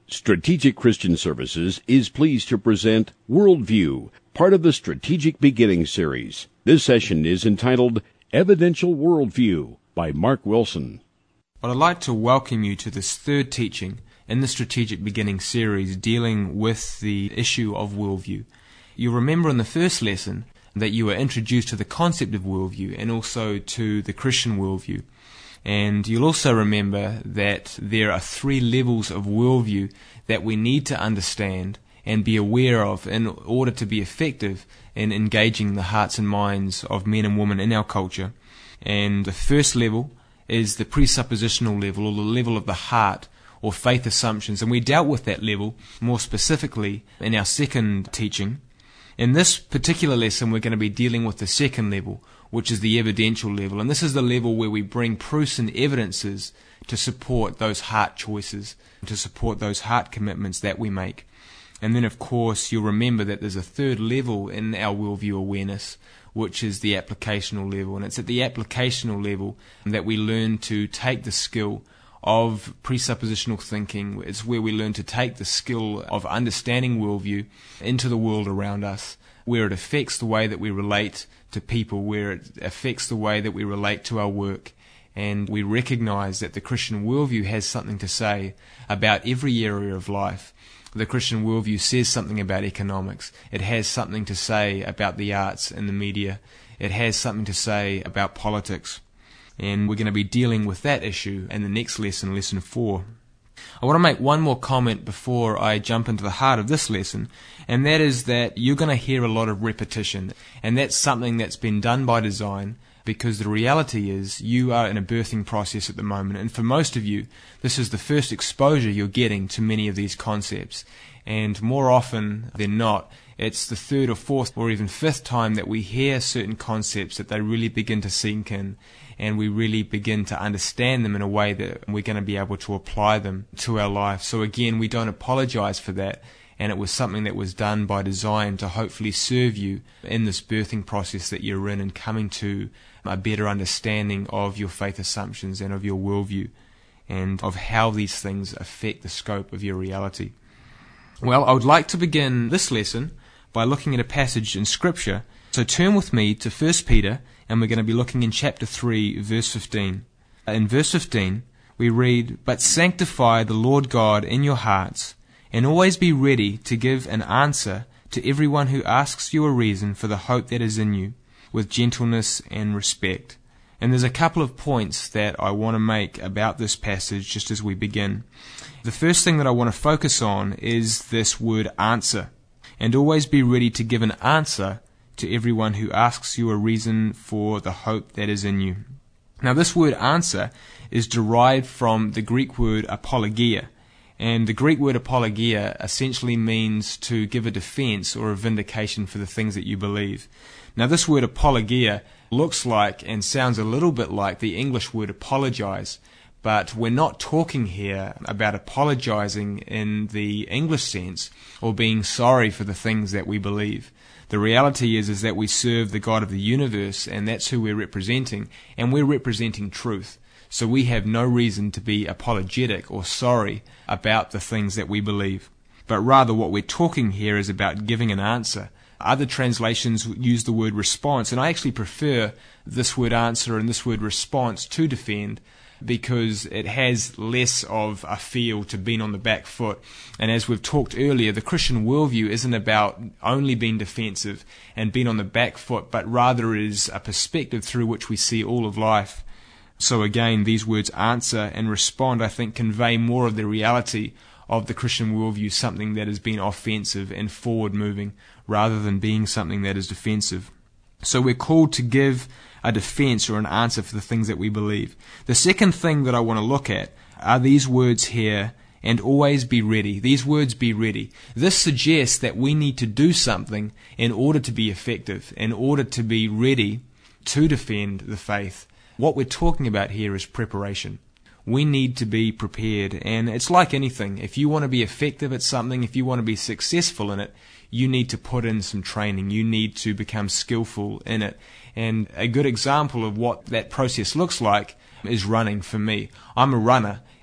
Strategic Christian Services is pleased to present Worldview, part of the Strategic Beginning series. This session is entitled Evidential Worldview by Mark Wilson. Well, I'd like to welcome you to this third teaching in the Strategic Beginning series dealing with the issue of worldview. You'll remember in the first lesson that you were introduced to the concept of worldview and also to the Christian worldview. And you'll also remember that there are three levels of worldview that we need to understand and be aware of in order to be effective in engaging the hearts and minds of men and women in our culture. And the first level is the presuppositional level, or the level of the heart, or faith assumptions. And we dealt with that level more specifically in our second teaching. In this particular lesson, we're going to be dealing with the second level, which is the evidential level. And this is the level where we bring proofs and evidences to support those heart choices, to support those heart commitments that we make. And then, of course, you'll remember that there's a third level in our worldview awareness, which is the applicational level. And it's at the applicational level that we learn to take the skill of presuppositional thinking. It's where we learn to take the skill of understanding worldview into the world around us, where it affects the way that we relate to people, where it affects the way that we relate to our work. And we recognize that the Christian worldview has something to say about every area of life. The Christian worldview says something about economics. It has something to say about the arts and the media. It has something to say about politics. And we're going to be dealing with that issue in the next lesson, lesson 4. I want to make one more comment before I jump into the heart of this lesson, and that is that you're going to hear a lot of repetition, and that's something that's been done by design, because the reality is you are in a birthing process at the moment, and for most of you, this is the first exposure you're getting to many of these concepts, and more often than not, it's the third or fourth or even fifth time that we hear certain concepts that they really begin to sink in, and we really begin to understand them in a way that we're going to be able to apply them to our life. So again, we don't apologize for that, and it was something that was done by design to hopefully serve you in this birthing process that you're in and coming to a better understanding of your faith assumptions and of your worldview and of how these things affect the scope of your reality. Well, I would like to begin this lesson by looking at a passage in Scripture. So turn with me to 1 Peter, and we're going to be looking in chapter 3, verse 15. In verse 15, we read, "But sanctify the Lord God in your hearts, and always be ready to give an answer to everyone who asks you a reason for the hope that is in you, with gentleness and respect." And there's a couple of points that I want to make about this passage just as we begin. The first thing that I want to focus on is this word answer. And always be ready to give an answer to everyone who asks you a reason for the hope that is in you. Now this word answer is derived from the Greek word apologia. And the Greek word apologia essentially means to give a defense or a vindication for the things that you believe. Now this word apologia looks like and sounds a little bit like the English word apologize. But we're not talking here about apologizing in the English sense or being sorry for the things that we believe. The reality is that we serve the God of the universe, and that's who we're representing, and we're representing truth. So we have no reason to be apologetic or sorry about the things that we believe. But rather what we're talking here is about giving an answer. Other translations use the word response, and I actually prefer this word answer and this word response to defend, because it has less of a feel to being on the back foot. And as we've talked earlier, the Christian worldview isn't about only being defensive and being on the back foot, but rather is a perspective through which we see all of life. So again, these words answer and respond, I think, convey more of the reality of the Christian worldview, something that has been offensive and forward-moving, rather than being something that is defensive. So we're called to give a defense or an answer for the things that we believe. The second thing that I want to look at are these words here, and always be ready. These words, be ready. This suggests that we need to do something in order to be effective, in order to be ready to defend the faith. What we're talking about here is preparation. We need to be prepared, and it's like anything. If you want to be effective at something, if you want to be successful in it, you need to put in some training. You need to become skillful in it. And a good example of what that process looks like is running for me. I'm a runner,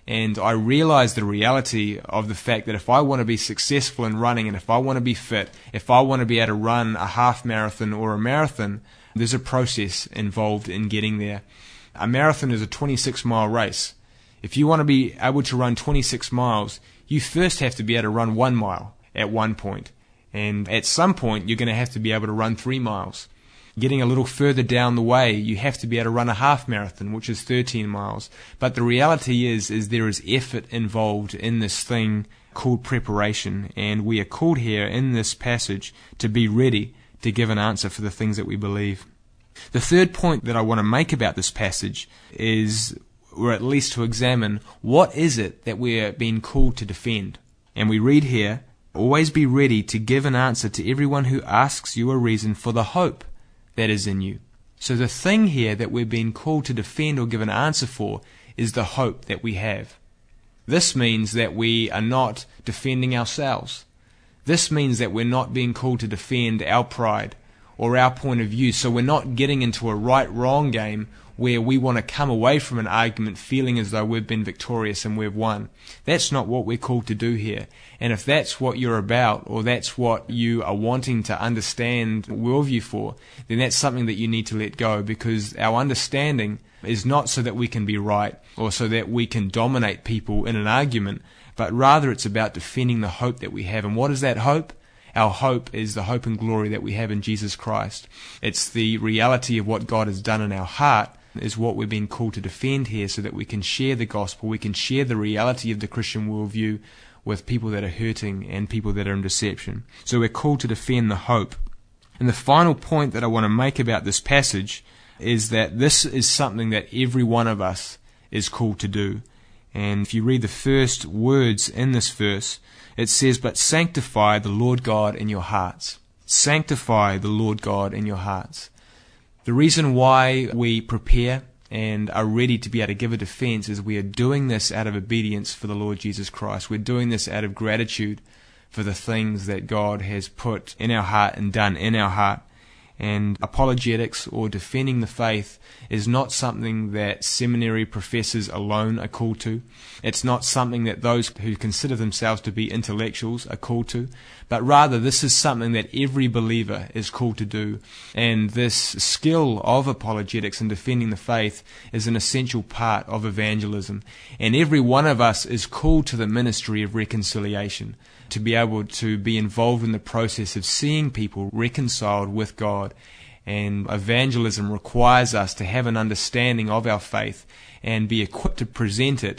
And I realized the reality of the fact that if I want to be successful in running, and if I want to be fit, if I want to be able to run a half marathon or a marathon, there's a process involved in getting there. A marathon is a 26-mile race. If you want to be able to run 26 miles, you first have to be able to run 1 mile at one point. And at some point, you're going to have to be able to run 3 miles. Getting a little further down the way, you have to be able to run a half marathon, which is 13 miles. But the reality is there is effort involved in this thing called preparation. And we are called here in this passage to be ready to give an answer for the things that we believe. The third point that I want to make about this passage is, or at least to examine, what is it that we are being called to defend? And we read here, always be ready to give an answer to everyone who asks you a reason for the hope that is in you. So the thing here that we're being called to defend or give an answer for is the hope that we have. This means that we are not defending ourselves. This means that we're not being called to defend our pride or our point of view. So we're not getting into a right-wrong game where we want to come away from an argument feeling as though we've been victorious and we've won. That's not what we're called to do here. And if that's what you're about, or that's what you are wanting to understand worldview for, then that's something that you need to let go, because our understanding is not so that we can be right or so that we can dominate people in an argument, but rather it's about defending the hope that we have. And what is that hope? Our hope is the hope and glory that we have in Jesus Christ. It's the reality of what God has done in our heart is what we're being called to defend here, so that we can share the gospel, we can share the reality of the Christian worldview with people that are hurting and people that are in deception. So we're called to defend the hope. And the final point that I want to make about this passage is that this is something that every one of us is called to do. And if you read the first words in this verse, it says, but sanctify the Lord God in your hearts. Sanctify the Lord God in your hearts. The reason why we prepare and are ready to be able to give a defense is we are doing this out of obedience for the Lord Jesus Christ. We're doing this out of gratitude for the things that God has put in our heart and done in our heart. And apologetics, or defending the faith, is not something that seminary professors alone are called to. It's not something that those who consider themselves to be intellectuals are called to, but rather this is something that every believer is called to do. And this skill of apologetics and defending the faith is an essential part of evangelism. And every one of us is called to the ministry of reconciliation, to be able to be involved in the process of seeing people reconciled with God. And evangelism requires us to have an understanding of our faith and be equipped to present it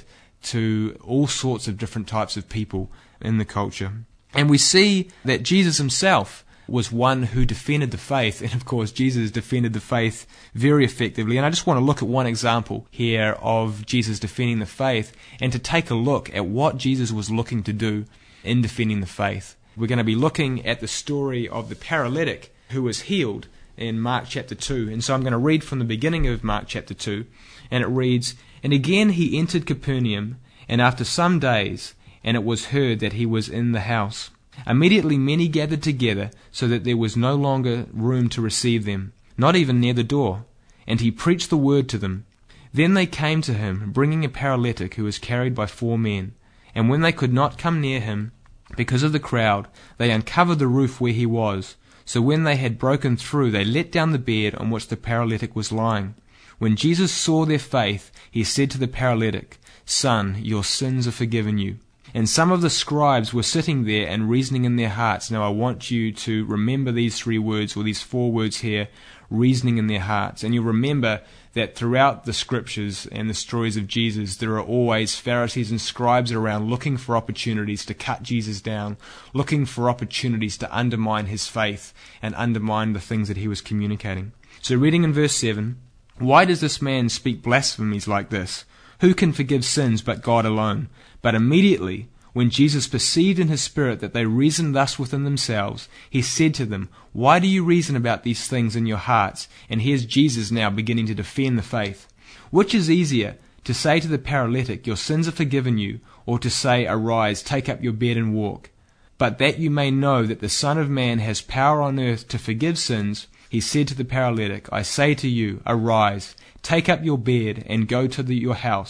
to all sorts of different types of people in the culture. And we see that Jesus himself was one who defended the faith, and of course Jesus defended the faith very effectively. And I just want to look at one example here of Jesus defending the faith, and to take a look at what Jesus was looking to do in defending the faith. We're going to be looking at the story of the paralytic who was healed in Mark chapter 2. And so I'm going to read from the beginning of Mark chapter 2, and it reads, And again he entered Capernaum, and after some days, and it was heard that he was in the house. Immediately many gathered together, so that there was no longer room to receive them, not even near the door. And he preached the word to them. Then they came to him, bringing a paralytic who was carried by 4 men. And when they could not come near him, because of the crowd, they uncovered the roof where he was. So when they had broken through, they let down the bed on which the paralytic was lying. When Jesus saw their faith, he said to the paralytic, Son, your sins are forgiven you. And some of the scribes were sitting there and reasoning in their hearts. Now I want you to remember these 3 words, or these 4 words here, reasoning in their hearts. And you'll remember that throughout the scriptures and the stories of Jesus, there are always Pharisees and scribes around looking for opportunities to cut Jesus down, looking for opportunities to undermine his faith and undermine the things that he was communicating. So reading in verse 7, Why does this man speak blasphemies like this? Who can forgive sins but God alone? But immediately, when Jesus perceived in his spirit that they reasoned thus within themselves, he said to them, Why do you reason about these things in your hearts? And here's Jesus now beginning to defend the faith. Which is easier, to say to the paralytic, Your sins are forgiven you, or to say, Arise, take up your bed and walk? But that you may know that the Son of Man has power on earth to forgive sins, he said to the paralytic, I say to you, Arise, take up your bed and go to your house.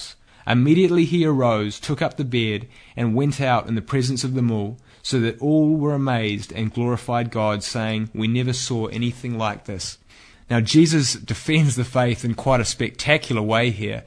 Immediately he arose, took up the bed, and went out in the presence of them all, so that all were amazed and glorified God, saying, "We never saw anything like this." Now Jesus defends the faith in quite a spectacular way here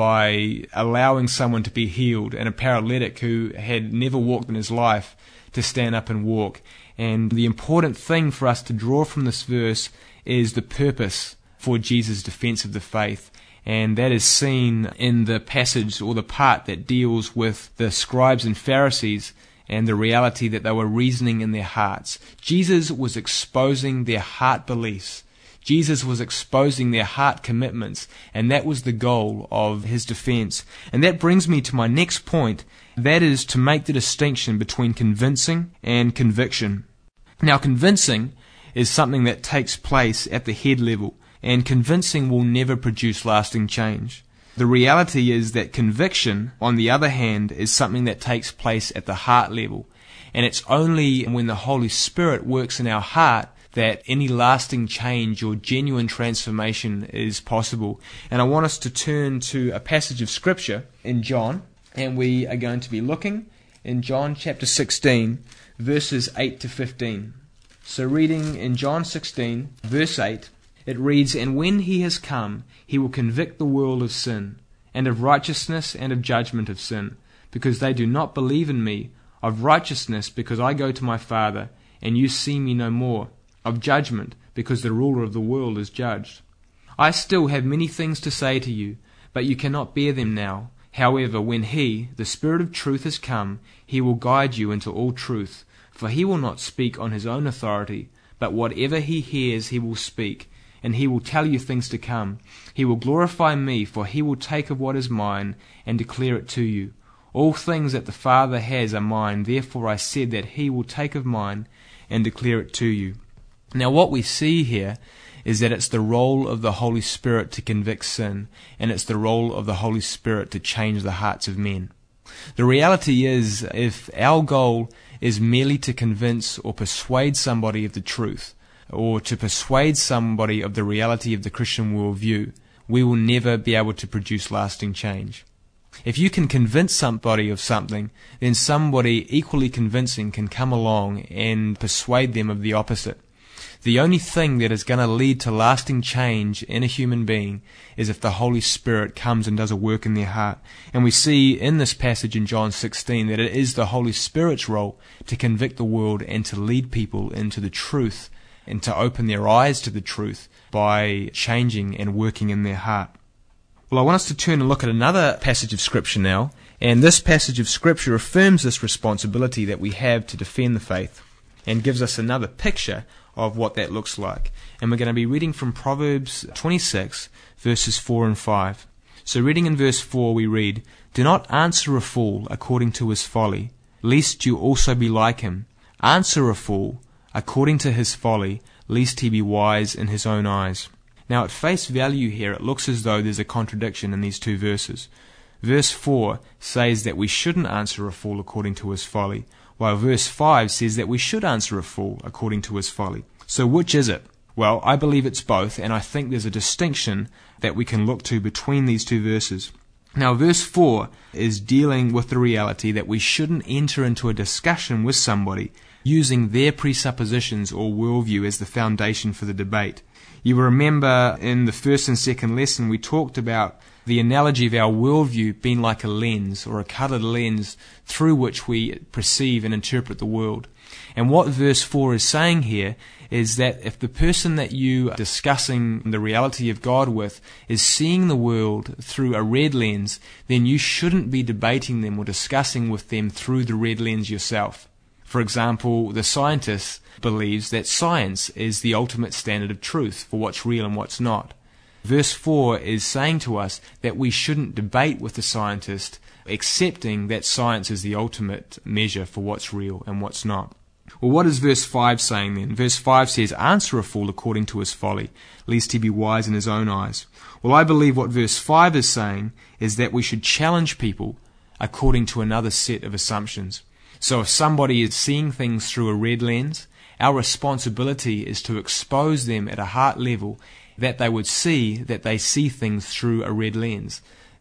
by allowing someone to be healed, and a paralytic who had never walked in his life to stand up and walk. And the important thing for us to draw from this verse is the purpose for Jesus' defense of the faith. And that is seen in the passage or the part that deals with the scribes and Pharisees and the reality that they were reasoning in their hearts. Jesus was exposing their heart beliefs. Jesus was exposing their heart commitments, and that was the goal of his defense. And that brings me to my next point, that is to make the distinction between convincing and conviction. Now, convincing is something that takes place at the head level, and convincing will never produce lasting change. The reality is that conviction, on the other hand, is something that takes place at the heart level, and it's only when the Holy Spirit works in our heart that any lasting change or genuine transformation is possible. And I want us to turn to a passage of Scripture in John, and we are going to be looking in John chapter 16, verses 8 to 15. So reading in John 16, verse 8, it reads, "And when he has come, he will convict the world of sin, and of righteousness and of judgment of sin, because they do not believe in me, of righteousness, because I go to my Father, and you see me no more, of judgment, because the ruler of the world is judged. I still have many things to say to you, but you cannot bear them now. However, when he, the Spirit of truth, has come, he will guide you into all truth, for he will not speak on his own authority, but whatever he hears he will speak, and he will tell you things to come. He will glorify me, for he will take of what is mine and declare it to you. All things that the Father has are mine, therefore I said that he will take of mine and declare it to you." Now what we see here is that it's the role of the Holy Spirit to convict sin, and it's the role of the Holy Spirit to change the hearts of men. The reality is, if our goal is merely to convince or persuade somebody of the truth, or to persuade somebody of the reality of the Christian worldview, we will never be able to produce lasting change. If you can convince somebody of something, then somebody equally convincing can come along and persuade them of the opposite. The only thing that is going to lead to lasting change in a human being is if the Holy Spirit comes and does a work in their heart. And we see in this passage in John 16 that it is the Holy Spirit's role to convict the world and to lead people into the truth and to open their eyes to the truth by changing and working in their heart. Well, I want us to turn and look at another passage of Scripture now, and this passage of Scripture affirms this responsibility that we have to defend the faith and gives us another picture of what that looks like. And we're going to be reading from Proverbs 26, verses 4 and 5. So reading in verse 4 we read, "Do not answer a fool according to his folly, lest you also be like him. Answer a fool according to his folly, lest he be wise in his own eyes." Now at face value here, it looks as though there's a contradiction in these two verses. Verse 4 says that we shouldn't answer a fool according to his folly, while verse 5 says that we should answer a fool according to his folly. So which is it? Well, I believe it's both, and I think there's a distinction that we can look to between these two verses. Now, verse 4 is dealing with the reality that we shouldn't enter into a discussion with somebody using their presuppositions or worldview as the foundation for the debate. You will remember in the first and second lesson we talked about the analogy of our worldview being like a lens, or a coloured lens, through which we perceive and interpret the world. And what verse 4 is saying here is that if the person that you are discussing the reality of God with is seeing the world through a red lens, then you shouldn't be debating them or discussing with them through the red lens yourself. For example, the scientist believes that science is the ultimate standard of truth for what's real and what's not. Verse 4 is saying to us that we shouldn't debate with the scientist, accepting that science is the ultimate measure for what's real and what's not. Well, what is verse 5 saying then? Verse 5 says, "Answer a fool according to his folly, lest he be wise in his own eyes." Well, I believe what verse 5 is saying is that we should challenge people according to another set of assumptions. So if somebody is seeing things through a red lens, our responsibility is to expose them at a heart level that they would see that they see things through a red lens.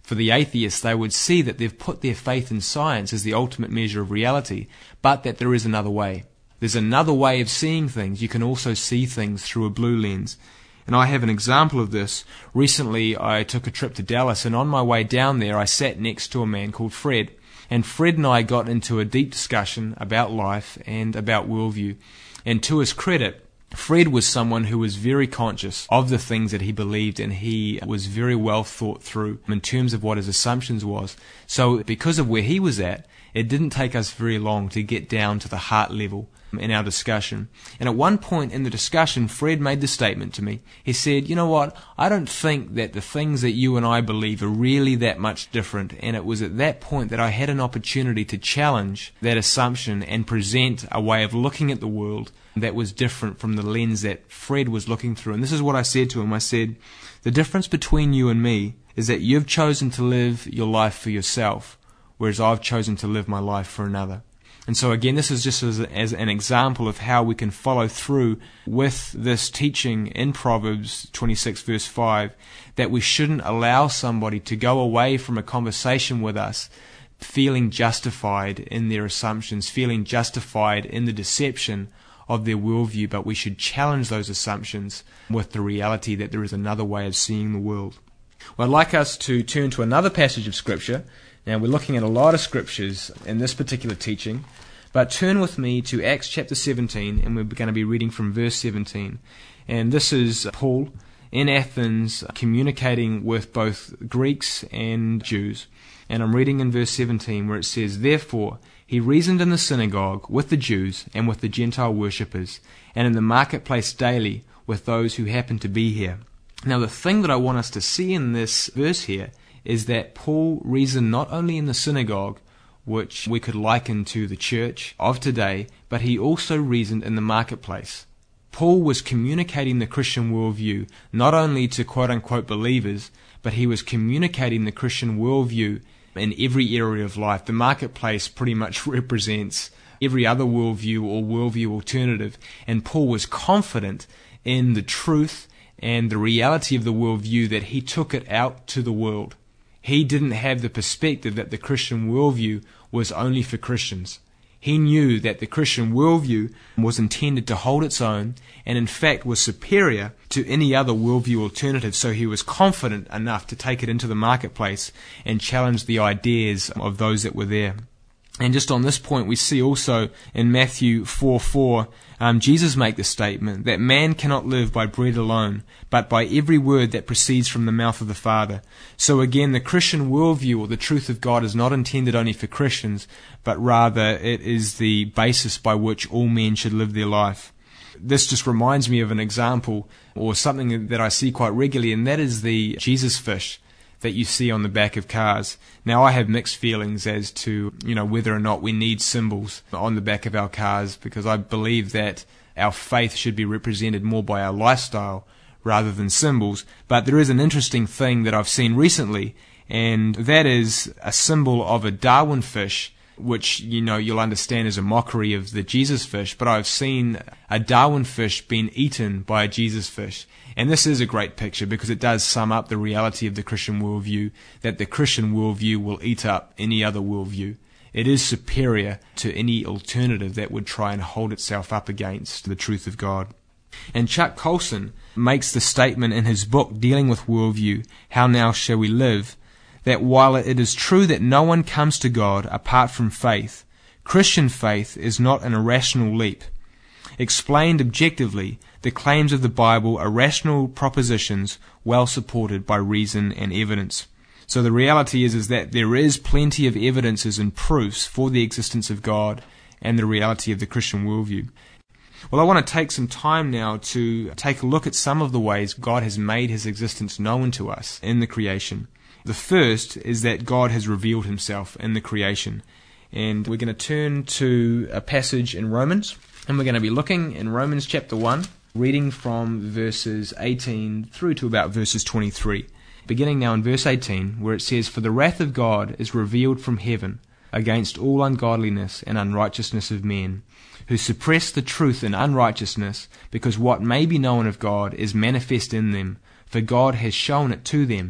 For the atheists, they would see that they've put their faith in science as the ultimate measure of reality, but that there is another way. There's another way of seeing things. You can also see things through a blue lens. And I have an example of this. Recently, I took a trip to Dallas, and on my way down there, I sat next to a man called Fred. And Fred and I got into a deep discussion about life and about worldview. And to his credit, Fred was someone who was very conscious of the things that he believed, and he was very well thought through in terms of what his assumptions was. So because of where he was at, it didn't take us very long to get down to the heart level in our discussion. And at one point in the discussion, Fred made the statement to me. He said, "You know what, I don't think that the things that you and I believe are really that much different." And it was at that point that I had an opportunity to challenge that assumption and present a way of looking at the world that was different from the lens that Fred was looking through. And this is what I said to him. I said, "The difference between you and me is that you've chosen to live your life for yourself, whereas I've chosen to live my life for another." And so again, this is just as an example of how we can follow through with this teaching in Proverbs 26 verse 5, that we shouldn't allow somebody to go away from a conversation with us feeling justified in their assumptions, feeling justified in the deception of their worldview, but we should challenge those assumptions with the reality that there is another way of seeing the world. Well, I'd like us to turn to another passage of Scripture. Now, we're looking at a lot of scriptures in this particular teaching, but turn with me to Acts chapter 17, and we're going to be reading from verse 17. And this is Paul in Athens communicating with both Greeks and Jews. And I'm reading in verse 17 where it says, "Therefore he reasoned in the synagogue with the Jews and with the Gentile worshippers, and in the marketplace daily with those who happened to be here." Now, the thing that I want us to see in this verse here is that Paul reasoned not only in the synagogue, which we could liken to the church of today, but he also reasoned in the marketplace. Paul was communicating the Christian worldview not only to quote-unquote believers, but he was communicating the Christian worldview in every area of life. The marketplace pretty much represents every other worldview or worldview alternative, and Paul was confident in the truth and the reality of the worldview that he took it out to the world. He didn't have the perspective that the Christian worldview was only for Christians. He knew that the Christian worldview was intended to hold its own and in fact was superior to any other worldview alternative, so he was confident enough to take it into the marketplace and challenge the ideas of those that were there. And just on this point, we see also in Matthew 4:4, Jesus make the statement that man cannot live by bread alone, but by every word that proceeds from the mouth of the Father. So again, the Christian worldview or the truth of God is not intended only for Christians, but rather it is the basis by which all men should live their life. This just reminds me of an example or something that I see quite regularly, and that is the Jesus fish that you see on the back of cars. Now, I have mixed feelings as to, whether or not we need symbols on the back of our cars, because I believe that our faith should be represented more by our lifestyle rather than symbols. But there is an interesting thing that I've seen recently, and that is a symbol of a Darwin fish, which, you'll understand is a mockery of the Jesus fish, but I've seen a Darwin fish being eaten by a Jesus fish. And this is a great picture because it does sum up the reality of the Christian worldview, that the Christian worldview will eat up any other worldview. It is superior to any alternative that would try and hold itself up against the truth of God. And Chuck Colson makes the statement in his book dealing with worldview, How Now Shall We Live, that while it is true that no one comes to God apart from faith, Christian faith is not an irrational leap. Explained objectively, the claims of the Bible are rational propositions well supported by reason and evidence. So the reality is that there is plenty of evidences and proofs for the existence of God and the reality of the Christian worldview. Well, I want to take some time now to take a look at some of the ways God has made His existence known to us in the creation. The first is that God has revealed Himself in the creation. And we're going to turn to a passage in Romans, and we're going to be looking in Romans chapter 1, reading from verses 18 through to about verses 23. Beginning now in verse 18, where it says, "For the wrath of God is revealed from heaven against all ungodliness and unrighteousness of men, who suppress the truth in unrighteousness, because what may be known of God is manifest in them, for God has shown it to them.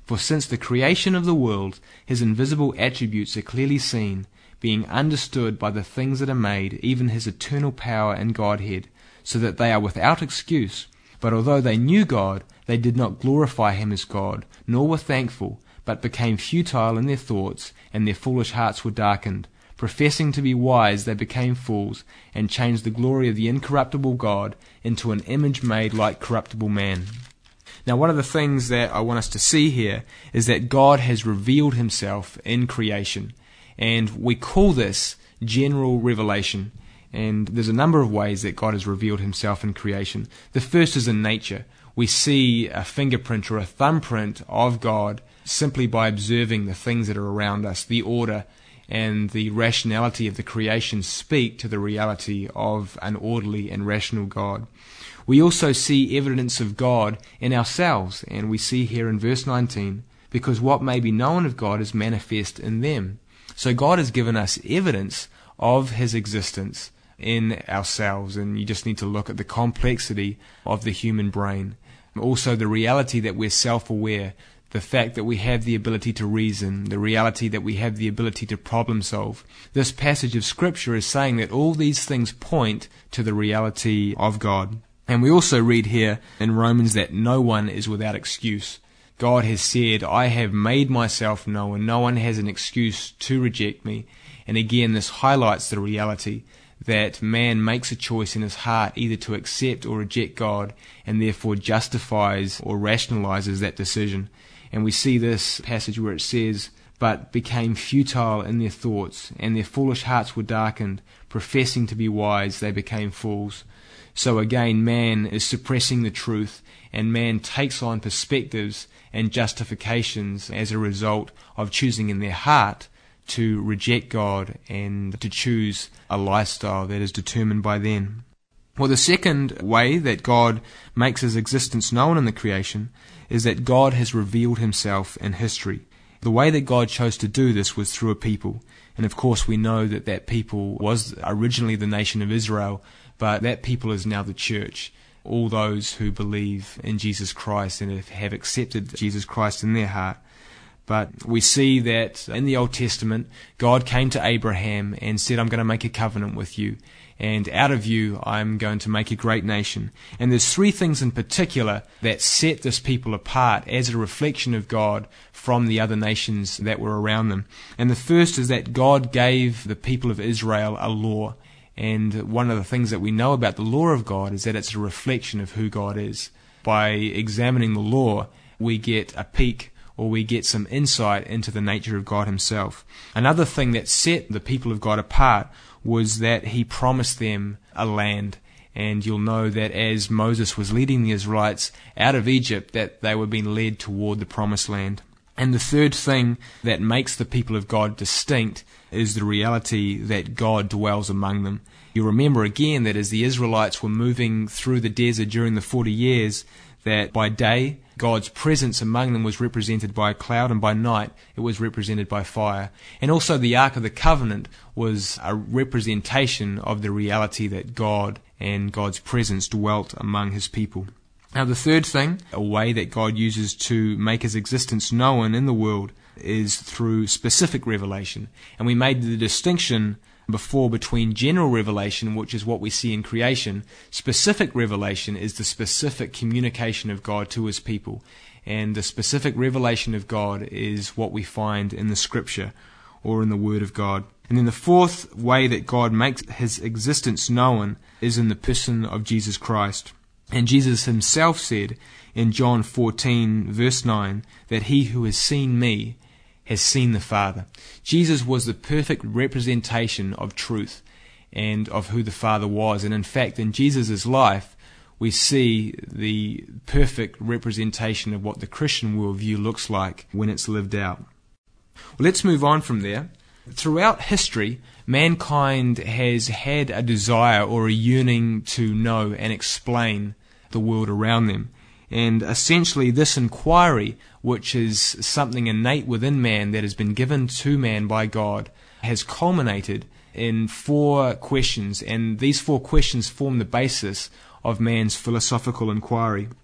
For since the creation of the world, his invisible attributes are clearly seen, being understood by the things that are made, even his eternal power and Godhead, so that they are without excuse. But although they knew God, they did not glorify him as God, nor were thankful, but became futile in their thoughts, and their foolish hearts were darkened. Professing to be wise, they became fools, and changed the glory of the incorruptible God into an image made like corruptible man. Now, one of the things that I want us to see here is that God has revealed himself in creation, and we call this general revelation. And there's a number of ways that God has revealed himself in creation. The first is in nature. We see a fingerprint or a thumbprint of God simply by observing the things that are around us. The order and the rationality of the creation speak to the reality of an orderly and rational God. We also see evidence of God in ourselves, and we see here in verse 19, because what may be known of God is manifest in them. So God has given us evidence of his existence in ourselves, and you just need to look at the complexity of the human brain. Also the reality that we're self-aware, the fact that we have the ability to reason, the reality that we have the ability to problem solve. This passage of Scripture is saying that all these things point to the reality of God. And we also read here in Romans that no one is without excuse. God has said, I have made myself known. No one has an excuse to reject me. And again, this highlights the reality that man makes a choice in his heart either to accept or reject God, and therefore justifies or rationalizes that decision. And we see this passage where it says, but became futile in their thoughts, and their foolish hearts were darkened. Professing to be wise, they became fools. So again, man is suppressing the truth, and man takes on perspectives and justifications as a result of choosing in their heart to reject God and to choose a lifestyle that is determined by them. Well, the second way that God makes his existence known in the creation is that God has revealed himself in history. The way that God chose to do this was through a people. And of course we know that that people was originally the nation of Israel, but that people is now the church. All those who believe in Jesus Christ and have accepted Jesus Christ in their heart. But we see that in the Old Testament, God came to Abraham and said, I'm going to make a covenant with you, and out of you I'm going to make a great nation. And there's three things in particular that set this people apart as a reflection of God from the other nations that were around them. And the first is that God gave the people of Israel a law. And one of the things that we know about the law of God is that it's a reflection of who God is. By examining the law, we get a peek, or we get some insight into the nature of God himself. Another thing that set the people of God apart was that he promised them a land. And you'll know that as Moses was leading the Israelites out of Egypt, that they were being led toward the promised land. And the third thing that makes the people of God distinct is the reality that God dwells among them. You remember again that as the Israelites were moving through the desert during the 40 years, that by day God's presence among them was represented by a cloud, and by night it was represented by fire. And also the Ark of the Covenant was a representation of the reality that God and God's presence dwelt among his people. Now the third thing, a way that God uses to make his existence known in the world, is through specific revelation. And we made the distinction before between general revelation, which is what we see in creation. Specific revelation is the specific communication of God to his people. And the specific revelation of God is what we find in the Scripture or in the Word of God. And then the fourth way that God makes his existence known is in the person of Jesus Christ. And Jesus himself said in John 14 verse 9 that he who has seen me has seen the Father. Jesus was the perfect representation of truth and of who the Father was. And in fact, in Jesus' life, we see the perfect representation of what the Christian worldview looks like when it's lived out. Well, let's move on from there. Throughout history, mankind has had a desire or a yearning to know and explain the world around them. And essentially this inquiry, which is something innate within man that has been given to man by God, has culminated in 4 questions, and these 4 questions form the basis of man's philosophical inquiry.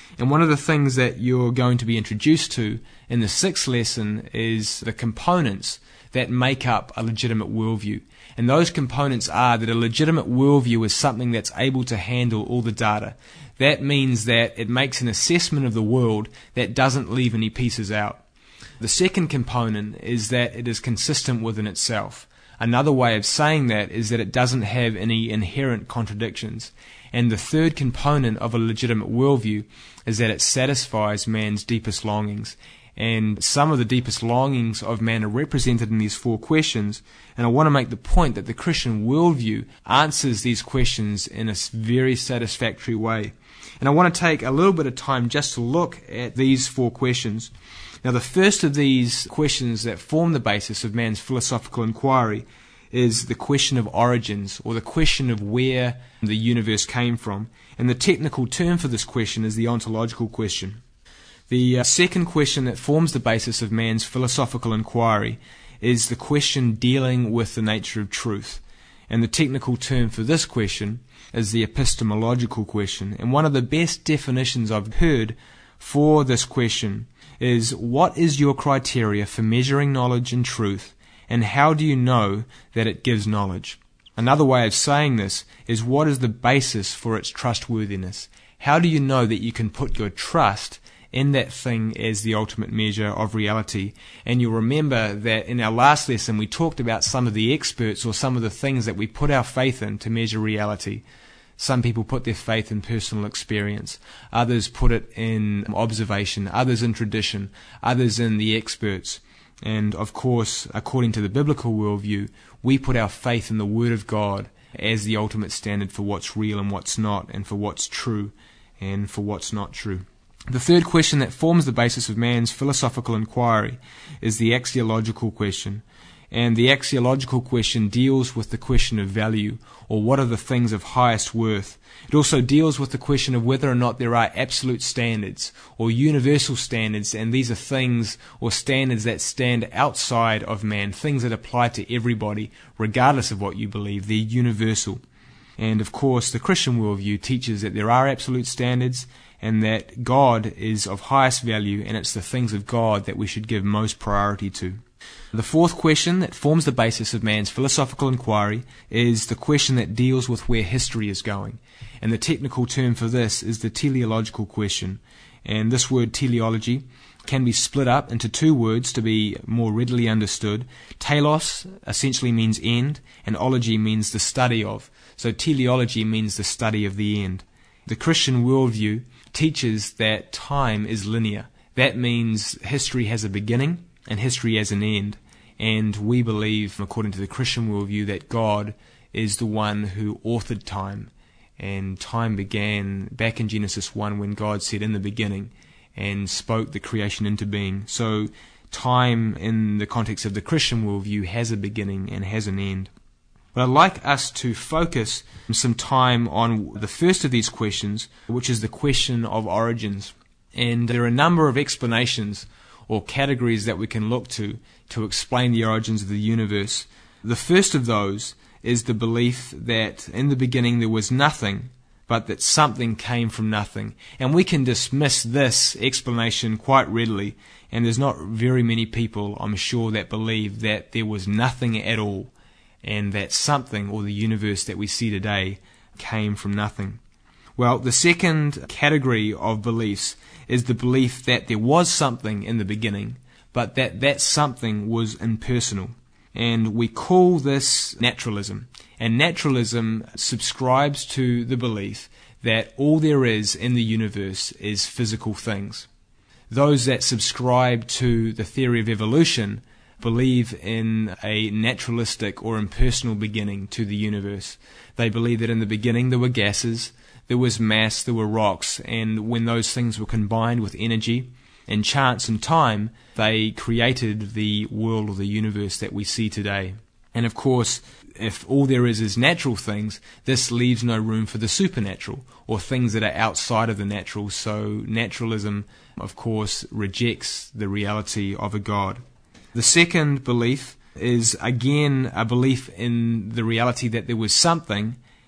And one of the things that you're going to be introduced to in the 6th lesson is the components that make up a legitimate worldview. And those components are that a legitimate worldview is something that's able to handle all the data. That means that it makes an assessment of the world that doesn't leave any pieces out. The second component is that it is consistent within itself. Another way of saying that is that it doesn't have any inherent contradictions. And the third component of a legitimate worldview is that it satisfies man's deepest longings. And some of the deepest longings of man are represented in these 4 questions. And I want to make the point that the Christian worldview answers these questions in a very satisfactory way. And I want to take a little bit of time just to look at these 4 questions. Now, the first of these questions that form the basis of man's philosophical inquiry is the question of origins, or the question of where the universe came from. And the technical term for this question is the ontological question. The second question that forms the basis of man's philosophical inquiry is the question dealing with the nature of truth. And the technical term for this question is the epistemological question. And one of the best definitions I've heard for this question is, what is your criteria for measuring knowledge and truth, and how do you know that it gives knowledge? Another way of saying this is, what is the basis for its trustworthiness? How do you know that you can put your trust in that thing as the ultimate measure of reality? And you'll remember that in our last lesson we talked about some of the experts, or some of the things that we put our faith in to measure reality. Some people put their faith in personal experience, others put it in observation, others in tradition, others in the experts. And of course, according to the biblical worldview, we put our faith in the Word of God as the ultimate standard for what's real and what's not, and for what's true and for what's not true. The third question that forms the basis of man's philosophical inquiry is the axiological question. And the axiological question deals with the question of value, or what are the things of highest worth. It also deals with the question of whether or not there are absolute standards or universal standards, and these are things or standards that stand outside of man, things that apply to everybody, regardless of what you believe. They're universal. And of course, the Christian worldview teaches that there are absolute standards, and that God is of highest value, and it's the things of God that we should give most priority to. The fourth question that forms the basis of man's philosophical inquiry is the question that deals with where history is going. And the technical term for this is the teleological question. And this word teleology can be split up into 2 words to be more readily understood. Telos essentially means end, and ology means the study of. So teleology means the study of the end. The Christian worldview teaches that time is linear. That means history has a beginning and history has an end. And we believe, according to the Christian worldview, that God is the one who authored time. And time began back in Genesis 1 when God said, "In the beginning," and spoke the creation into being. So time, in the context of the Christian worldview, has a beginning and has an end. But I'd like us to focus some time on the first of these questions, which is the question of origins. And there are a number of explanations or categories that we can look to explain the origins of the universe. The first of those is the belief that in the beginning there was nothing, but that something came from nothing. And we can dismiss this explanation quite readily, and there's not very many people, I'm sure, that believe that there was nothing at all, and that something, or the universe that we see today, came from nothing. Well, the second category of beliefs is the belief that there was something in the beginning, but that something was impersonal. And we call this naturalism. And naturalism subscribes to the belief that all there is in the universe is physical things. Those that subscribe to the theory of evolution believe in a naturalistic or impersonal beginning to the universe. They believe that in the beginning there were gases, there was mass, there were rocks, and when those things were combined with energy and chance and time, they created the world or the universe that we see today. And of course, if all there is natural things, this leaves no room for the supernatural, or things that are outside of the natural. So naturalism, of course, rejects the reality of a God. The second belief is, again, a belief in the reality that there was something,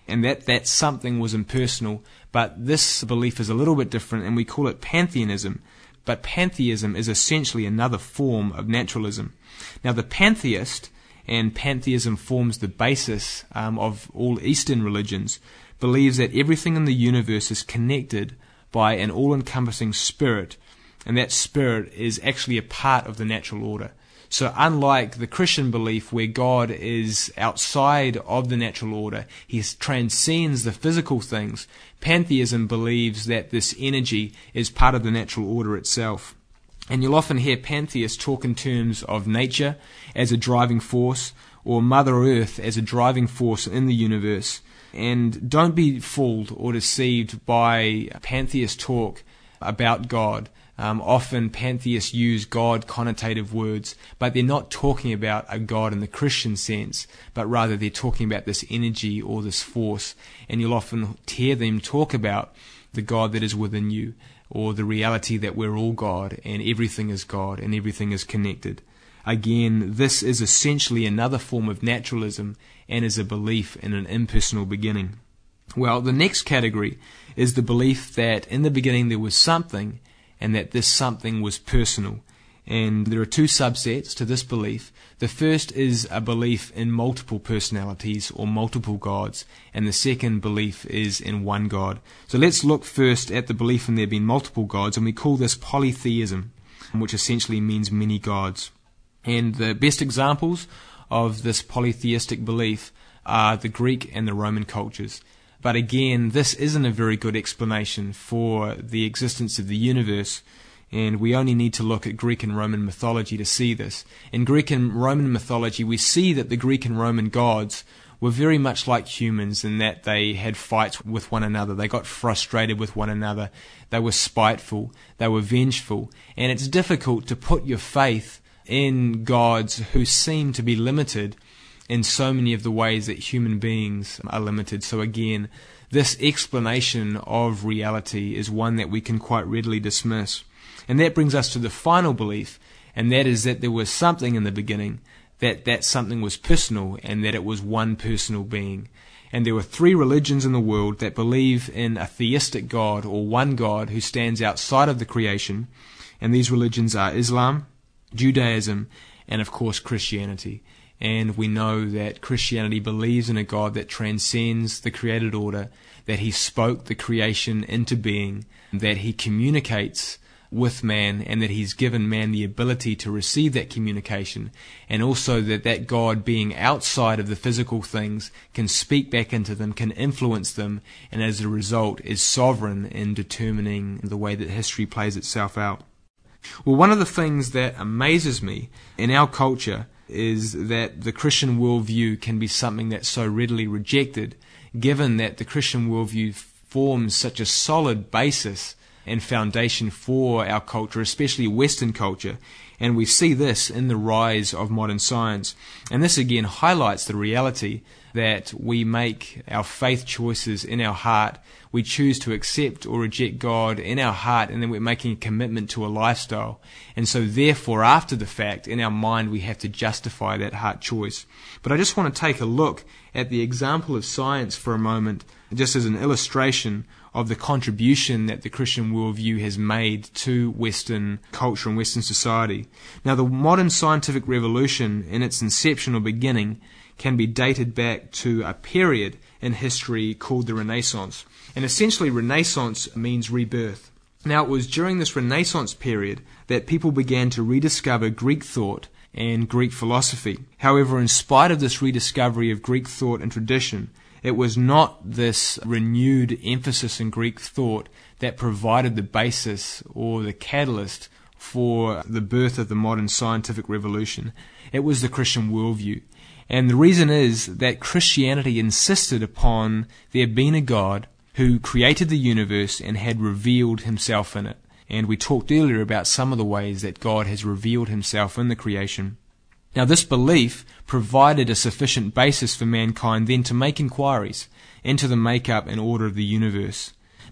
and that something was impersonal. But this belief is a little bit different, and we call it pantheism. But pantheism is essentially another form of naturalism. Now, the pantheist, and pantheism forms the basis of all Eastern religions, believes that everything in the universe is connected by an all-encompassing spirit, and that spirit is actually a part of the natural order. So unlike the Christian belief where God is outside of the natural order, he transcends the physical things, pantheism believes that this energy is part of the natural order itself. And you'll often hear pantheists talk in terms of nature as a driving force, or Mother Earth as a driving force in the universe. And don't be fooled or deceived by pantheist talk about God. Often pantheists use God connotative words, but they're not talking about a God in the Christian sense, but rather they're talking about this energy or this force. And you'll often hear them talk about the God that is within you, or the reality that we're all God and everything is God and everything is connected. Again, this is essentially another form of naturalism and is a belief in an impersonal beginning. Well, the next category is the belief that in the beginning there was something, and that this something was personal. And there are two subsets to this belief. The first is a belief in multiple personalities or multiple gods, and the second belief is in one God. So let's look first at the belief in there being multiple gods, and we call this polytheism, which essentially means many gods. And the best examples of this polytheistic belief are the Greek and the Roman cultures. But again, this isn't a very good explanation for the existence of the universe, and we only need to look at Greek and Roman mythology to see this. In Greek and Roman mythology, we see that the Greek and Roman gods were very much like humans in that they had fights with one another. They got frustrated with one another. They were spiteful. They were vengeful. And it's difficult to put your faith in gods who seem to be limited in so many of the ways that human beings are limited. So again, this explanation of reality is one that we can quite readily dismiss. And that brings us to the final belief, and that is that there was something in the beginning, that something was personal, and that it was one personal being. And there were three religions in the world that believe in a theistic God, or one God who stands outside of the creation. And these religions are Islam, Judaism, and of course Christianity. And we know that Christianity believes in a God that transcends the created order, that he spoke the creation into being, that he communicates with man, and that he's given man the ability to receive that communication, and also that God, being outside of the physical things, can speak back into them, can influence them, and as a result is sovereign in determining the way that history plays itself out. Well, one of the things that amazes me in our culture is that the Christian worldview can be something that's so readily rejected, given that the Christian worldview forms such a solid basis and foundation for our culture, especially Western culture. And we see this in the rise of modern science. And this again highlights the reality that we make our faith choices in our heart. We choose to accept or reject God in our heart, and then we're making a commitment to a lifestyle. And so therefore, after the fact, in our mind, we have to justify that heart choice. But I just want to take a look at the example of science for a moment, just as an illustration of the contribution that the Christian worldview has made to Western culture and Western society. Now, the modern scientific revolution, in its inception or beginning, can be dated back to a period in history called the Renaissance. And essentially, Renaissance means rebirth. Now, it was during this Renaissance period that people began to rediscover Greek thought and Greek philosophy. However, in spite of this rediscovery of Greek thought and tradition, it was not this renewed emphasis in Greek thought that provided the basis or the catalyst for the birth of the modern scientific revolution. It was the Christian worldview. And the reason is that Christianity insisted upon there being a God who created the universe and had revealed himself in it. And we talked earlier about some of the ways that God has revealed himself in the creation. Now, this belief provided a sufficient basis for mankind then to make inquiries into the makeup and order of the universe.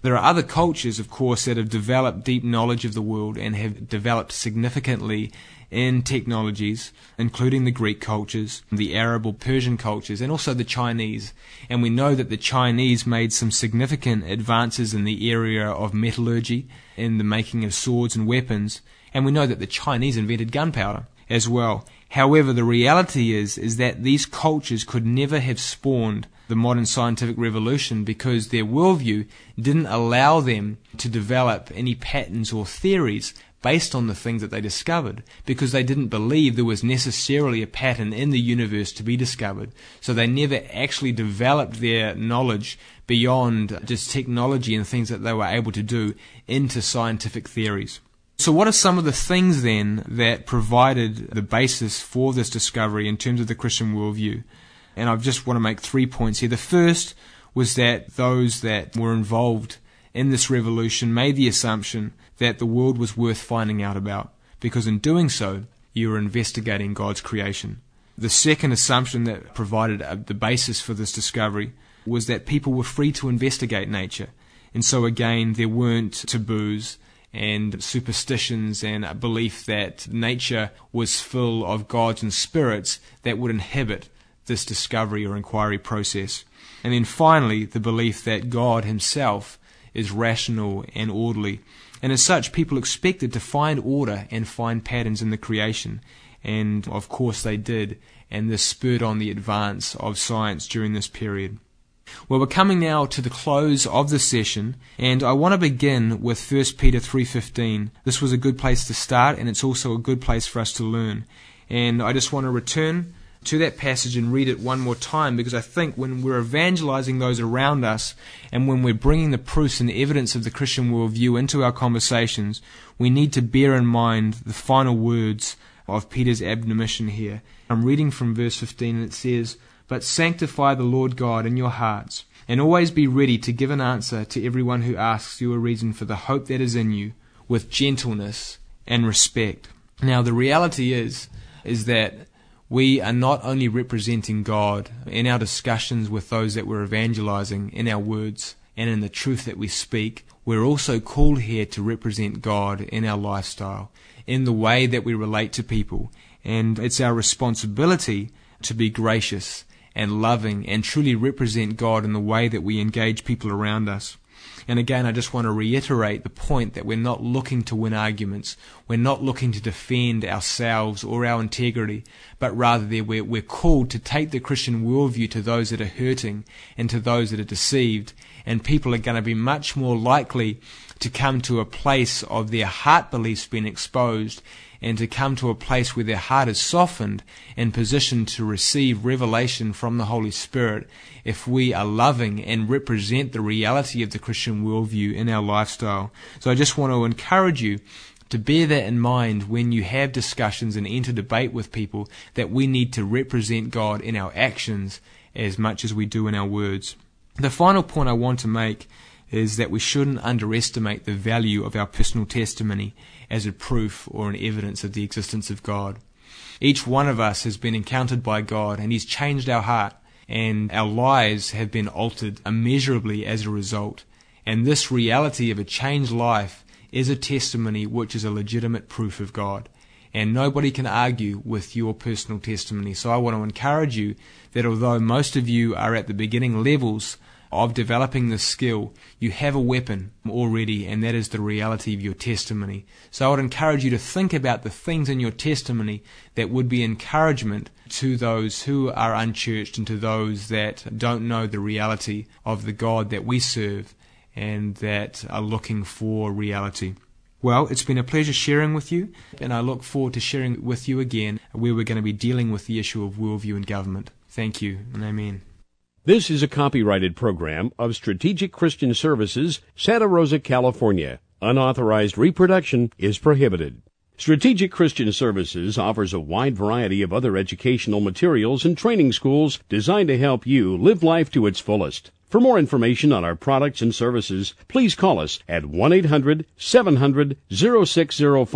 There are other cultures, of course, that have developed deep knowledge of the world and have developed significantly in technologies, including the Greek cultures, the Arab or Persian cultures, and also the Chinese. And we know that the Chinese made some significant advances in the area of metallurgy, in the making of swords and weapons, and we know that the Chinese invented gunpowder as well. However, the reality is that these cultures could never have spawned the modern scientific revolution because their worldview didn't allow them to develop any patterns or theories based on the things that they discovered, because they didn't believe there was necessarily a pattern in the universe to be discovered. So they never actually developed their knowledge beyond just technology and things that they were able to do into scientific theories. So what are some of the things then that provided the basis for this discovery in terms of the Christian worldview? And I just want to make 3 points here. The first was that those that were involved in this revolution made the assumption that the world was worth finding out about, because in doing so, you were investigating God's creation. The second assumption that provided the basis for this discovery was that people were free to investigate nature. And so again, there weren't taboos and superstitions and a belief that nature was full of gods and spirits that would inhibit this discovery or inquiry process. And then finally, the belief that God himself is rational and orderly. And as such, people expected to find order and find patterns in the creation. And of course they did. And this spurred on the advance of science during this period. Well, we're coming now to the close of the session, and I want to begin with 1 Peter 3:15. This was a good place to start, and it's also a good place for us to learn. And I just want to return to that passage and read it one more time, because I think when we're evangelizing those around us, and when we're bringing the proofs and evidence of the Christian worldview into our conversations, we need to bear in mind the final words of Peter's admonition here. I'm reading from verse 15, and it says, "But sanctify the Lord God in your hearts, and always be ready to give an answer to everyone who asks you a reason for the hope that is in you, with gentleness and respect." Now, the reality is that we are not only representing God in our discussions with those that we're evangelizing, in our words and in the truth that we speak. We're also called here to represent God in our lifestyle, in the way that we relate to people. And it's our responsibility to be gracious and loving and truly represent God in the way that we engage people around us. And again, I just want to reiterate the point that we're not looking to win arguments. We're not looking to defend ourselves or our integrity, but rather we're called to take the Christian worldview to those that are hurting and to those that are deceived. And people are going to be much more likely to come to a place of their heart beliefs being exposed, and to come to a place where their heart is softened and positioned to receive revelation from the Holy Spirit if we are loving and represent the reality of the Christian worldview in our lifestyle. So I just want to encourage you to bear that in mind when you have discussions and enter debate with people, that we need to represent God in our actions as much as we do in our words. The final point I want to make is that we shouldn't underestimate the value of our personal testimony as a proof or an evidence of the existence of God. Each one of us has been encountered by God, and He's changed our heart, and our lives have been altered immeasurably as a result. And this reality of a changed life is a testimony which is a legitimate proof of God. And nobody can argue with your personal testimony. So I want to encourage you that although most of you are at the beginning levels of developing this skill, you have a weapon already, and that is the reality of your testimony. So I would encourage you to think about the things in your testimony that would be encouragement to those who are unchurched and to those that don't know the reality of the God that we serve and that are looking for reality. Well, it's been a pleasure sharing with you, and I look forward to sharing with you again where we're going to be dealing with the issue of worldview and government. Thank you, and amen. This is a copyrighted program of Strategic Christian Services, Santa Rosa, California. Unauthorized reproduction is prohibited. Strategic Christian Services offers a wide variety of other educational materials and training schools designed to help you live life to its fullest. For more information on our products and services, please call us at 1-800-700-0605.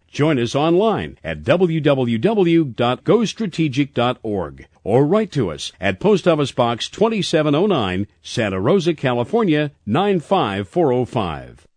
Join us online at www.gostrategic.org or write to us at Post Office Box 2709, Santa Rosa, California 95405.